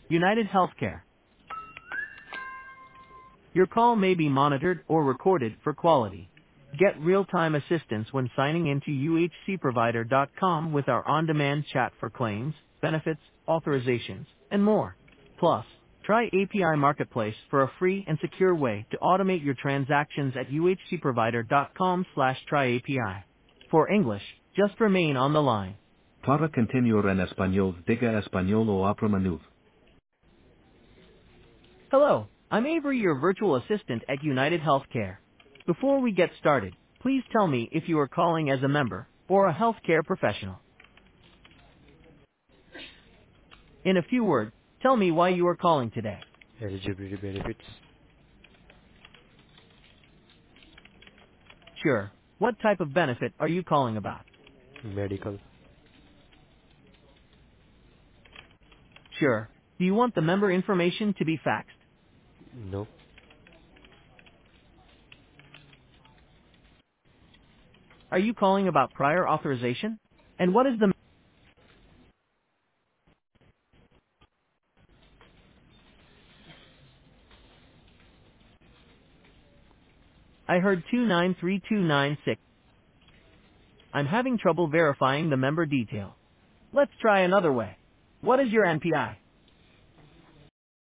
United Healthcare. Your call may be monitored or recorded for quality. Get real-time assistance when signing into uhcprovider.com with our on-demand chat for claims, benefits, authorizations, and more. Plus, try API Marketplace for a free and secure way to automate your transactions at uhcprovider.com/tryapi. For English, just remain on the line. Para continuar en español, diga español o oprima nueve. Hello, I'm Avery, your virtual assistant at United Healthcare. Before we get started, please tell me if you are calling as a member or a healthcare professional. In a few words, tell me why you are calling today. Eligibility benefits. Sure. What type of benefit are you calling about? Medical. Sure. Do you want the member information to be faxed? No. Are you calling about prior authorization? And what is the... I heard 293296. I'm having trouble verifying the member detail. Let's try another way. What is your NPI?